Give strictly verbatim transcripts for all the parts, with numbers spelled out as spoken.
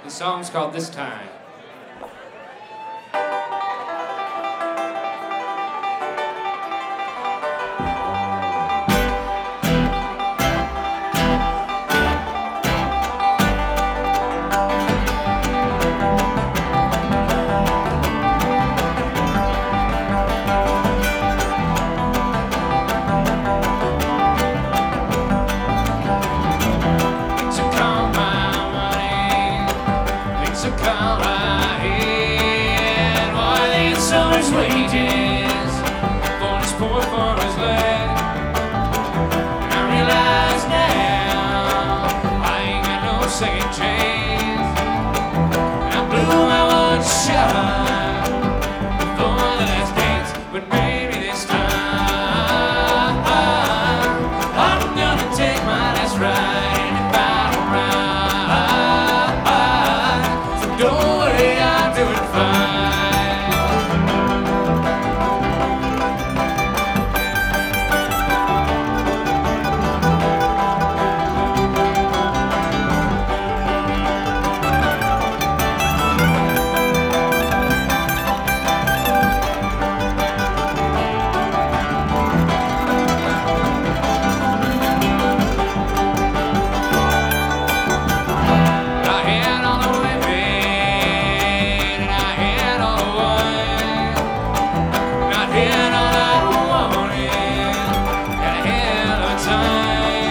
The song's called This Time. So come right in, while the summer's wages for this poor farmer's lad. And I realize now I ain't got no second chance. And I blew my one shot for the last dance, but maybe this time I'm gonna take my last ride in the final round. Don't worry, I'm doing fine.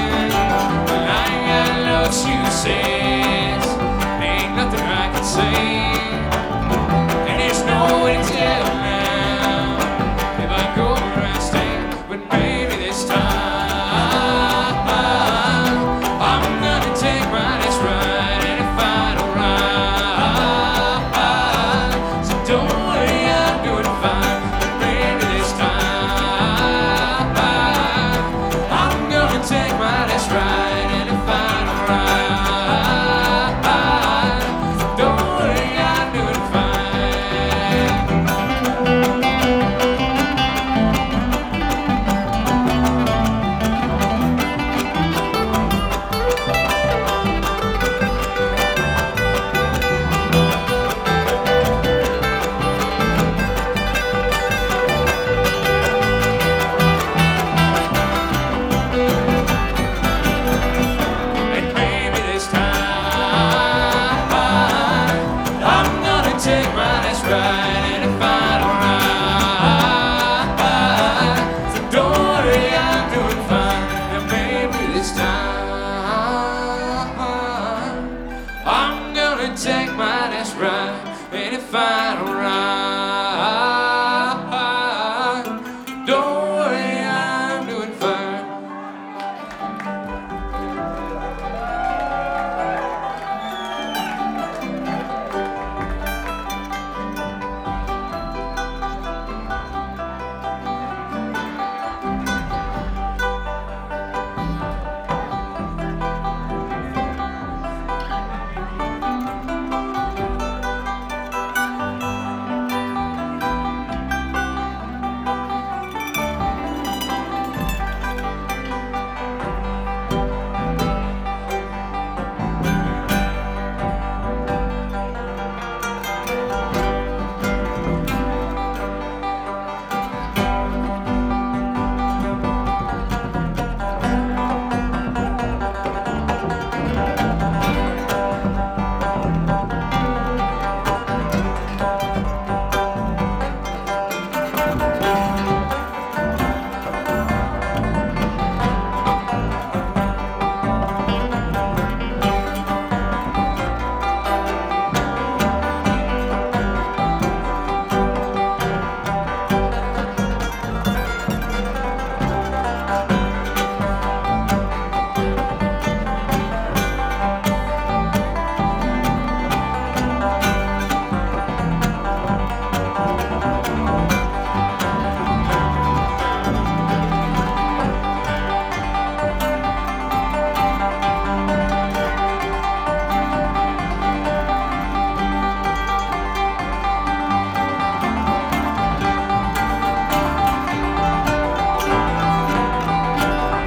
Ain't nothing I can say.